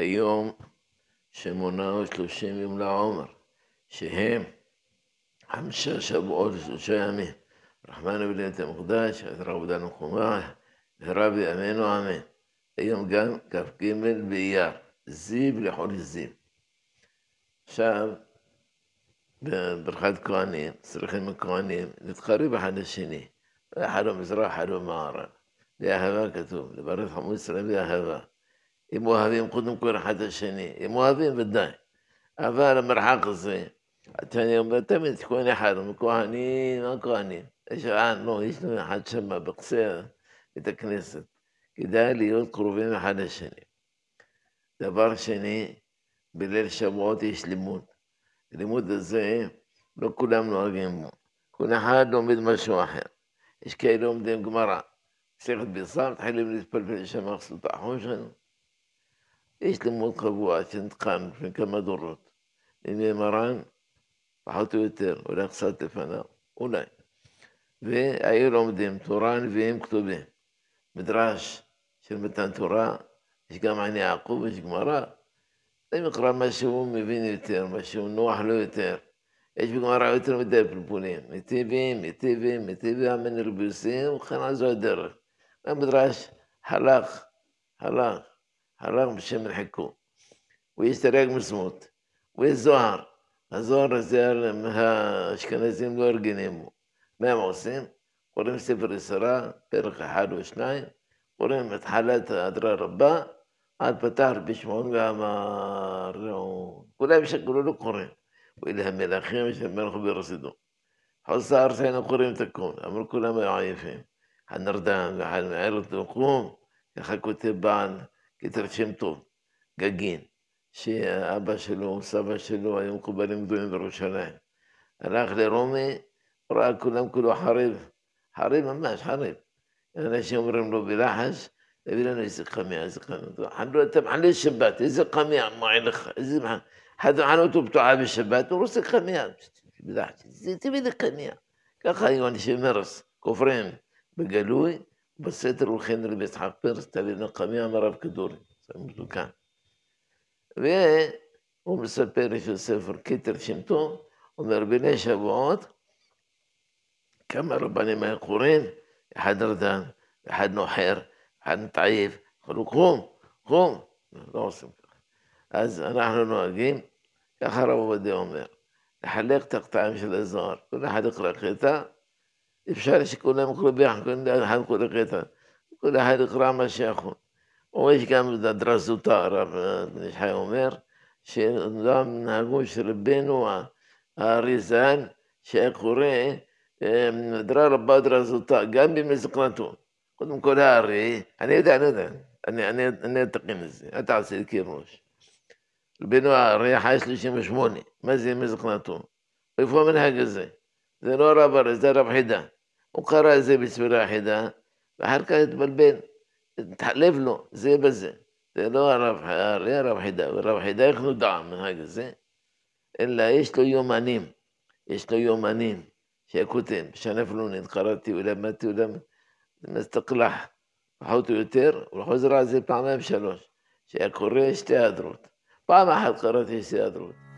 היום שמונה ו30 יום לעומר, שהם 5 שבועות ו3 ימים. רחמנו בליאת המקדש, עזרה עבודה נחומה, מהרה בימינו אמן. היום גם כ"ג באייר, זיו לחודש זיו. עכשיו, בברכת כהנים, צריכים הכהנים להתחרב אחד לשני. אחד במזרח, אחד במערב. באהבה כתוב, לברך עמו ישראל באהבה. אם אוהבים קודם כל אחד את השני, אם אוהבים ודאי. אבל המרחק הזה, אני אומר תמיד, כהן אחד, מכהנים, מה כהנים? יש לנו אחד שם בקצה בית הכנסת. כדאי להיות קרובים אחד לשני. דבר שני, בליל שבועות יש לימוד. הלימוד הזה, לא כולם נוהגים בו. כל אחד לומד משהו אחר. יש כאלה לומדים גמרא. מסכת ביסם, מתחילים להתפלפל שם מחסות החום שלנו. יש לימוד קבוע שנתקן לפני כמה דורות. לימי מרן, פחות או יותר, אולי קצת לפניו, אולי. והיו לומדים תורה, נביאים, כתובים. מדרש של מתן תורה, יש גם עני יעקב, יש גמרא. אם יקרא משהו מבין יותר, משהו נוח לו יותר. יש בגמרא יותר מדי פלפולים. מטיבים, אמן רביוסים, וכן על זו הדרך. המדרש הלך בשם מרחיקו. ויש תרי"ג מצוות, ויש זוהר. הזוהר הזה האשכנזים לא ארגנים בו. מה הם עושים? קוראים ספר ישרה, פרק 1 או 2, קוראים התחלת הדרה רבה, עד פתח בשמעון ואמר, כולם שקלו לא קוראים. ואלה המלאכים יש מלך ברסידו. חוסה ארצנו קוראים את הכל, אמרו כולם היו עייפים. הנרדן ואחד מערת וקום, ככה כותב בעל כתר שם טוב, גגין, שאבא שלו, סבא שלו, היו מקובלים גדולים בירושלים. הלך לרומי, ראה כולם כולו חריב, חריב ממש, חריב. אנשים אומרים לו בלחש, הביא לנו איזה קמיה, איזה קמיה. חנדו, אתה מחלל שבת, איזה קמיה, מועיל לך, איזה מחלל. חנותו פתוחה בשבת, הוא רוצה קמיה. בלחש, זה תמיד קמיה. ככה היו אנשים מרס, כופרים בגלוי, בסתר הולכים לבית יצחק פרס, תביא לנו קמיה מרב כדורי. זה מתוקן. והוא מספר של ספר כתר שם טוב, אומר בני שבועות, כמה רבנים היו קוראים, אחד רדן, אחד נוחר, אחד מתעייף, אמרו קום, לא עושים ככה. אז אנחנו נוהגים, ככה רב עובדיה אומר, לחלק את הקטעים של הזוהר, כל אחד יקרא קטע, אפשר שכולם יקראו ביחד, כל אחד יקרא קטע, כל אחד יקרא מה שיכול. או יש גם דרש זוטא, רב בן איש חי אומר, שגם נהגו שרבנו האריזן, שהיה קורא, דרש רבה דרש זוטא, גם בימי זקנתו. קודם כל הארי, אני יודע, אני אתקן את זה, אל תעשה לי כראש. רבנו הארי חי 38, מה זה ימי זקנתו? איפה המנהג הזה? זה לא רב הרי, זה רב חידה. הוא קרא את זה בספירה חידה, ואחר כך התבלבל. תחלב לו, זה בזה. זה לא הרב חידה, הרב חידה איך נודע המנהג הזה, אלא יש לו יומנים, שכותב, שנפלונית, קראתי ולמדתי מסתקלח, פחות או יותר, וחוזר על זה פעמיים 3, שהיה קורא 2 הדרות. פעם אחת קראתי 2 הדרות.